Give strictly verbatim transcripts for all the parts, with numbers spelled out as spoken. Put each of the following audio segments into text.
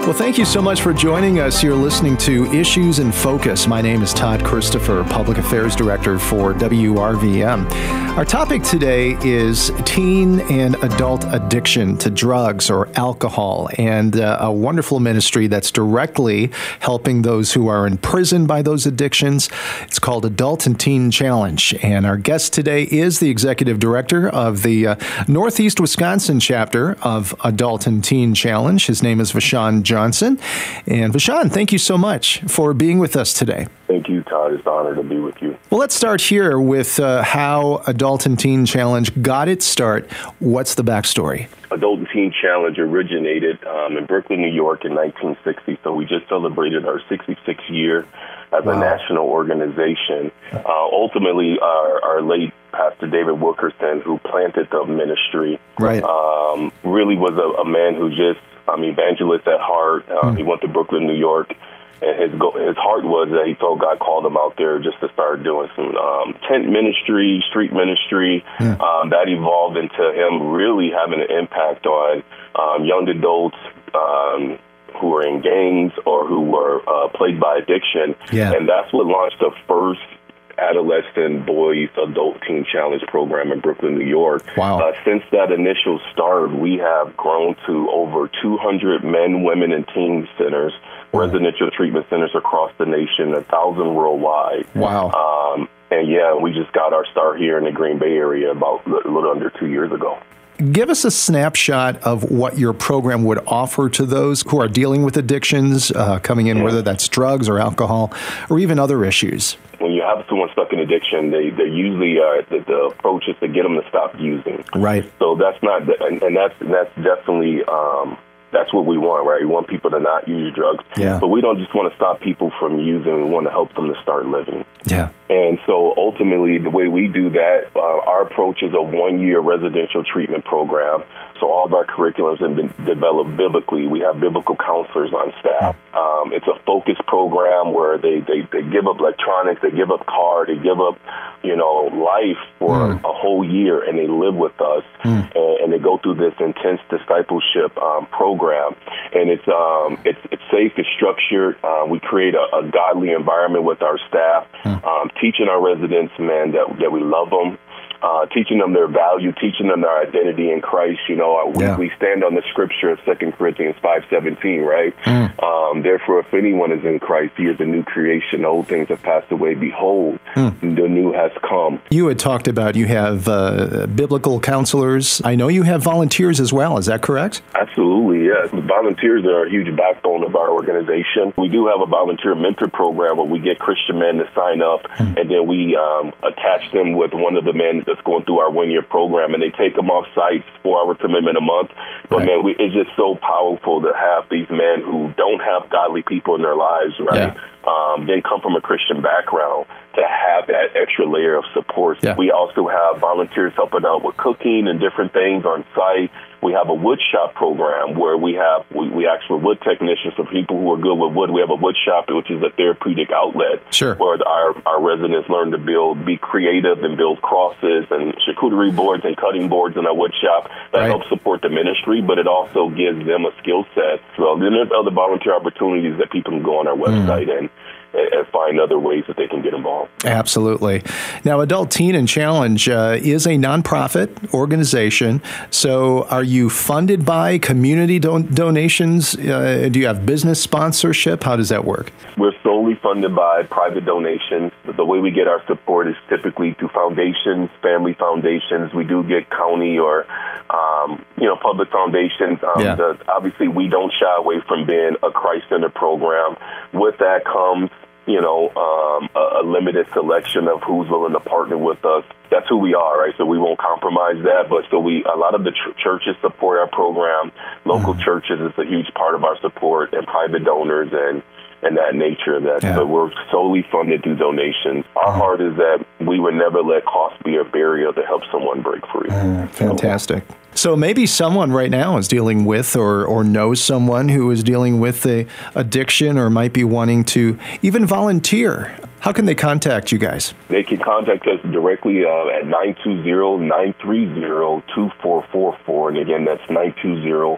Well, thank you so much for joining us. You're listening to Issues in Focus. My name is Todd Christopher, Public Affairs Director for W R V M. Our topic today is teen and adult addiction to drugs or alcohol, and uh, a wonderful ministry that's directly helping those who are in prison by those addictions. It's called Adult and Teen Challenge, and our guest today is the Executive Director of the uh, Northeast Wisconsin chapter of Adult and Teen Challenge. His name is Vashon Johnson. And Vashon, thank you so much for being with us today. Thank you, Todd. It's an honor to be with you. Well, let's start here with uh, how Adult and Teen Challenge got its start. What's the backstory? Adult and Teen Challenge originated um, in Brooklyn, New York in nineteen sixty. So we just celebrated our sixty-sixth year as wow. a national organization. Uh, ultimately, our, our late Pastor David Wilkerson, who planted the ministry, right. um, really was a, a man who just, I'm evangelist at heart. Uh, hmm. He went to Brooklyn, New York, and his go- his heart was that he felt God called him out there just to start doing some um, tent ministry, street ministry. Hmm. Um, that evolved into him really having an impact on um, young adults um, who were in gangs or who were uh, plagued by addiction. Yeah. And that's what launched the first adolescent boys adult teen challenge program in Brooklyn, New York. Wow. Uh, since that initial start, we have grown to over two hundred men, women, and teen centers, wow. residential treatment centers across the nation, a thousand worldwide. Wow. Um, and yeah, we just got our start here in the Green Bay area about a little under two years ago. Give us a snapshot of what your program would offer to those who are dealing with addictions, uh, coming in, yeah. whether that's drugs or alcohol or even other issues. When you have someone stuck in addiction, they they usually uh, the, the approach is to get them to stop using. Right. So that's not, and, and that's that's definitely um, that's what we want, right? We want people to not use drugs, yeah. but we don't just want to stop people from using. We want to help them to start living. Yeah. And so ultimately, the way we do that, uh, our approach is a one-year residential treatment program. So all of our curriculums have been developed biblically. We have biblical counselors on staff. Um, it's a focused program where they, they, they give up electronics, they give up car, they give up, you know, life for mm. a whole year, and they live with us, mm. and, and they go through this intense discipleship um, program. And it's um, it's it's safe, it's structured. Uh, we create a, a godly environment with our staff, mm. um, teaching our residents, man, that that we love them. Uh, teaching them their value, teaching them their identity in Christ. You know, we, yeah. we stand on the scripture of Second Corinthians five seventeen, right? Mm. Um, Therefore, if anyone is in Christ, he is a new creation. Old things have passed away. Behold, mm. the new has come. You had talked about you have uh, biblical counselors. I know you have volunteers as well. Is that correct? Absolutely, yes. Volunteers are a huge backbone of our organization. We do have a volunteer mentor program where we get Christian men to sign up, mm. and then we um, attach them with one of the men that's going through our one-year program, and they take them off site, four-hour commitment a month. But, right. man, we, it's just so powerful to have these men who don't have godly people in their lives, right? Yeah. Um, they come from a Christian background, to have that extra layer of support. Yeah. We also have volunteers helping out with cooking and different things on site. We have a wood shop program where we have we, we actually wood technicians for people who are good with wood. We have a wood shop, which is a therapeutic outlet, sure. where our, our residents learn to build, be creative and build crosses and charcuterie boards and cutting boards in our wood shop. That right. helps support the ministry, but it also gives them a skill set. So then there's other volunteer opportunities that people can go on our website mm. and and find other ways that they can get involved. Absolutely. Now, Adult Teen and Challenge uh, is a nonprofit organization. So are you funded by community don- donations? Uh, do you have business sponsorship? How does that work? We're solely funded by private donations. The way we get our support is typically through foundations, family foundations. We do get county or um, you know, public foundations. Um, yeah. the, obviously, we don't shy away from being a Christ-centered program. With that comes you know, um, a, a limited selection of who's willing to partner with us. That's who we are, right? So we won't compromise that. But so we, a lot of the ch- churches support our program. Local mm. churches is a huge part of our support, and private donors and and that nature of that. Yeah. But we're solely funded through donations. Our mm. heart is that we would never let cost be a barrier to help someone break free. Mm, fantastic. So maybe someone right now is dealing with or, or knows someone who is dealing with a addiction or might be wanting to even volunteer. How can they contact you guys? They can contact us directly uh, at nine two zero, nine three zero, two four four four. And again, that's nine two zero,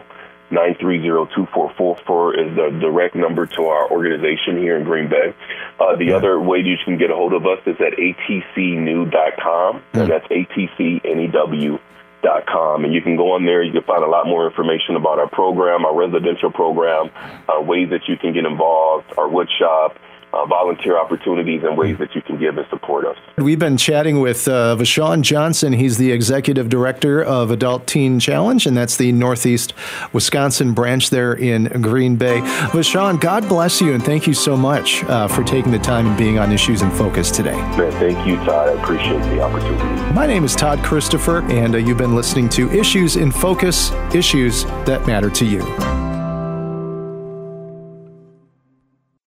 nine three zero, two four four four is the direct number to our organization here in Green Bay. Uh, the yeah. other way you can get a hold of us is at A T C new dot com, mm. and that's A T C N E W dot com. And you can go on there. You can find a lot more information about our program, our residential program, uh, ways that you can get involved, our wood shop, Uh, volunteer opportunities, and ways that you can give and support us. We've been chatting with uh, Vashon Johnson. He's the Executive Director of Adult Teen Challenge, and that's the Northeast Wisconsin branch there in Green Bay. Vashon, God bless you, and thank you so much uh, for taking the time and being on Issues in Focus today. Man, thank you, Todd. I appreciate the opportunity. My name is Todd Christopher, and uh, you've been listening to Issues in Focus, issues that matter to you.